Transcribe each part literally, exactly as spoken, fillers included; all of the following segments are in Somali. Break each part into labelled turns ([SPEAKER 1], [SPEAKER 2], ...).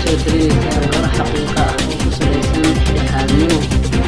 [SPEAKER 1] bulshada dareemaysaa warar xaqiiqo ah oo ku salaysan dhexdhexaadnimo.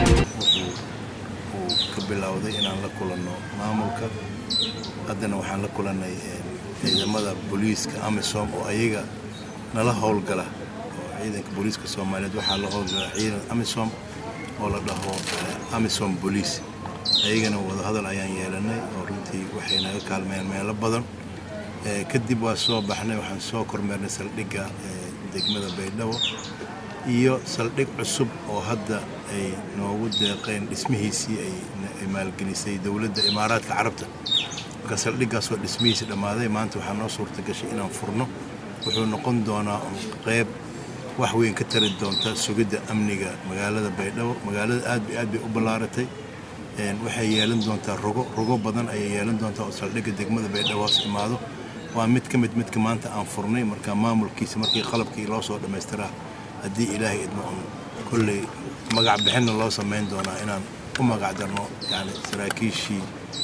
[SPEAKER 2] wuxuu ka bilowday inaan la kulanno maamulka haddana waxaan la kulannay ciidamada booliiska amisom oo ayaga nala howlgala oo ciidanka booliiska Soomaaliyeed waxaa la howlgala ciidan amisom oo la dhaho amisom police ayagana wada hadal ayaan yeelanay oo runtii waxay naga kaalmeeyeen meelo badan kadib waa soo baxnay waxaan soo kormeernay saldhigga degmada Baydhabo iyo saldhig cusub oo hadda ay noogu deeqeen dhismihiisii ay maalgelisay dawladda Imaaraadka Carabta marka saldhiggaas oo dhismihiisii dhamaaday maanta waxaa noo suurta gashay inaan furno wuxuu noqon doonaa qayb wax weyn ka tari doonta sugidda amniga magaalada Baydhabo magaalada aad iyo aad bay u ballaaratay waxay yeelan doontaa rogo rogo badan ayay yeelan doontaa oo saldhigga degmada Baydhabo imaado waa mid ka mid midka maanta aan furnay marka maamulkiisa markii qalabkii loo soo dhameystiraa haddii ilaahay idmo kulley magac bixinna loo sameyn doonaa inaan u magac darno yani saraakiishii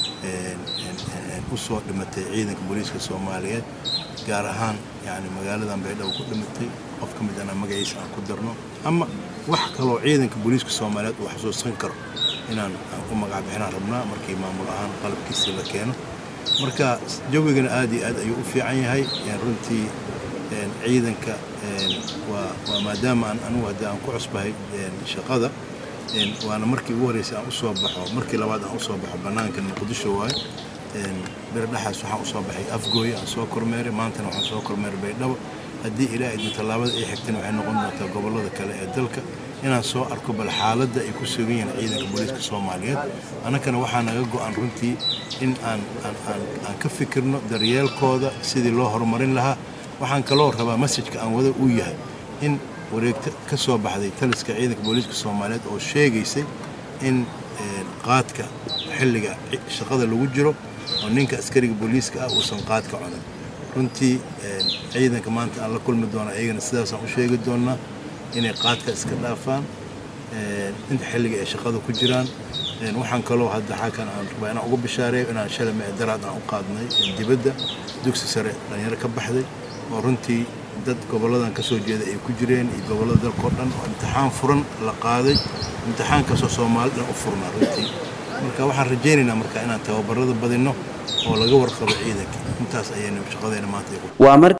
[SPEAKER 2] u soo dhimatay ciidanka booliiska Soomaaliyeed gaar ahaan yani magaaladan Baydhabo ku dhimatay qof ka mid ah magaciisa aan ku darno ama wax kaloo ciidanka booliiska Soomaaliyeed uu xasuusan karo inaan u magac bixinaan rabnaa markii maamul ahaan qalabkiisa la keeno marka jawigana aad iyo aad ayuu u fiican yahay runtii ciidanka waa maadaama aan anigu hadda aan ku cusbahay shaqada waana markii ugu horeysay aan u soo baxo markii labaad aan u soo baxo banaanka Muqdisho waay birdhaxaas waxaan u soo baxay Afgooy aan soo kormeeray maantana waxaan soo kormeeray Baydhabo haddii ilaahay idin talaabada ay xigtana waxay noqon doontaa gobollada kale ee dalka inaan soo arko bal xaaladda ay ku sugan yihiin ciidanka booliiska Soomaaliyeed anakana waxaa naga go'an runtii in aan aan aan ka fikirno daryeelkooda sidii loo horumarin lahaa waxaan kaloo rabaa message-ka aan wada u yahay in wareegta ka soo baxday taliska ciidanka booliiska Soomaaliyeed oo sheegaysay in qaadka xilliga shaqada lagu jiro oo ninka askariga booliiska ah uusan qaadka cunin runtii ciidanka maanta aan la kulmi doono ayagana sidaas aan u sheegi doonaa inay qaadka iska dhaafaan inta xilliga ay shaqada ku jiraan waxaan kaloo hadda xakan aan rabaa inaan ugu bishaareeyo inaan shalay mee daraad aan u qaadnay dibadda dugsi sare dhalinyaro ka baxday oo runtii dad goboladan ka soo jeeda ay ku jireen iyo gobolada dalka dhan oo imtixaan furan la qaaday imtixaankaas oo Soomaaliya u furnaa runtii marka waxaan rajaynaynaa marka inaan tababarada badino oo laga warqabo ciidanka intaas ayayna shaqadeena maanta